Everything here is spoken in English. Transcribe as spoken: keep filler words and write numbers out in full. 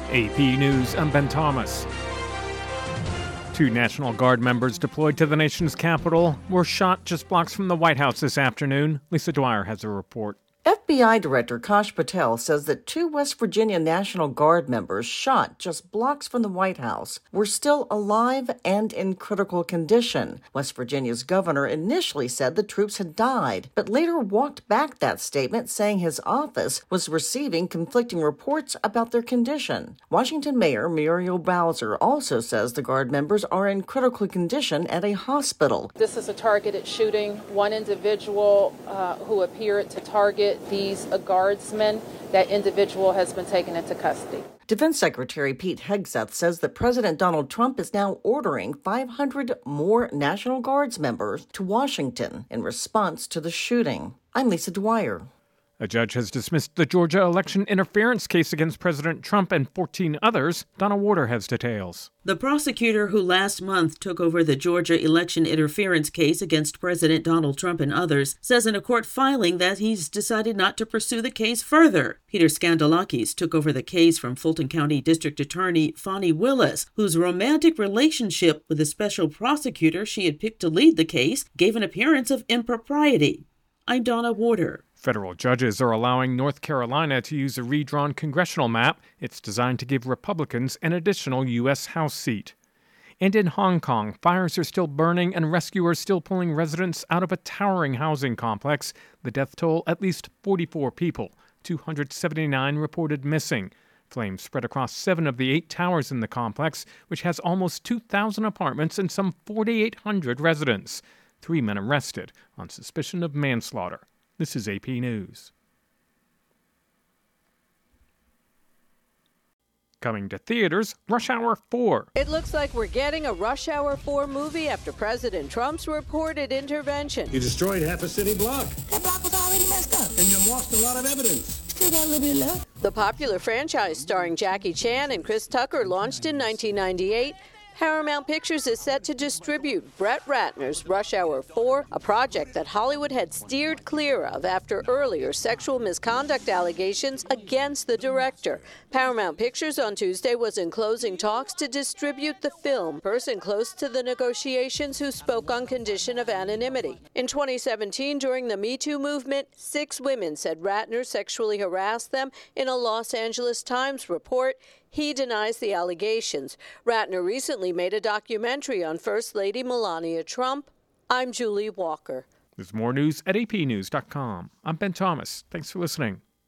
A P News, I'm Ben Thomas. Two National Guard members deployed to the nation's capital were shot just blocks from the White House this afternoon. Lisa Dwyer has a report. F B I Director Kash Patel says that two West Virginia National Guard members shot just blocks from the White House were still alive and in critical condition. West Virginia's governor initially said the troops had died, but later walked back that statement, saying his office was receiving conflicting reports about their condition. Washington Mayor Muriel Bowser also says the Guard members are in critical condition at a hospital. This is a targeted shooting. One individual uh, who appeared to target these uh, guardsmen, that individual has been taken into custody. Defense Secretary Pete Hegseth says that President Donald Trump is now ordering five hundred more National Guards members to Washington in response to the shooting. I'm Lisa Dwyer. A judge has dismissed the Georgia election interference case against President Trump and fourteen others. Donna Warder has details. The prosecutor who last month took over the Georgia election interference case against President Donald Trump and others says in a court filing that he's decided not to pursue the case further. Peter Skandalakis took over the case from Fulton County District Attorney Fani Willis, whose romantic relationship with the special prosecutor she had picked to lead the case gave an appearance of impropriety. I'm Donna Warder. Federal judges are allowing North Carolina to use a redrawn congressional map. It's designed to give Republicans an additional U S House seat. And in Hong Kong, fires are still burning and rescuers still pulling residents out of a towering housing complex. The death toll, at least forty-four people, two hundred seventy-nine reported missing. Flames spread across seven of the eight towers in the complex, which has almost two thousand apartments and some forty-eight hundred residents. Three men arrested on suspicion of manslaughter. This is A P News. Coming to theaters, Rush Hour four. It looks like we're getting a Rush Hour four movie after President Trump's reported intervention. You destroyed half a city block. That block was already messed up. And you lost a lot of evidence. Still got a little bit left. The popular franchise starring Jackie Chan and Chris Tucker launched in nineteen ninety-eight. Paramount Pictures is set to distribute Brett Ratner's Rush Hour four, a project that Hollywood had steered clear of after earlier sexual misconduct allegations against the director. Paramount Pictures on Tuesday was in closing talks to distribute the film. A person close to the negotiations who spoke on condition of anonymity. In twenty seventeen, during the Me Too movement, six women said Ratner sexually harassed them in a Los Angeles Times report. He denies the allegations. Ratner recently made a documentary on First Lady Melania Trump. I'm Julie Walker. There's more news at A P news dot com. I'm Ben Thomas. Thanks for listening.